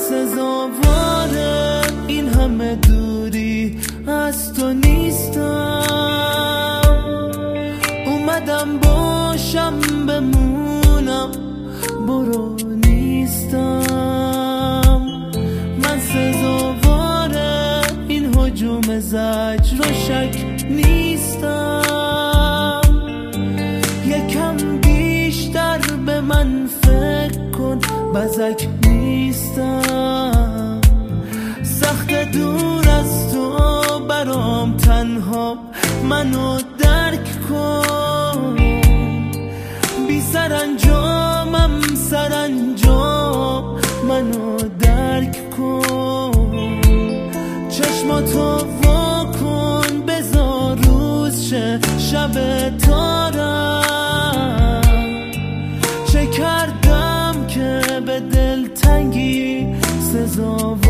سزاوار این همه دوری از تو نیستم. اومدم باشم بمونم، برو نیستم. من سزاوار این هجوم زجر و شک نیستم. یکم بیشتر به من فکر کن، بزک نیستم. سخت دور از تو برام، تنها منو درک کن. بی سرانجامم سرانجام، منو درک کن. چشماتو وا کن، بذار روز شه شب تارم. چه کردم که به دلتنگی سزاوار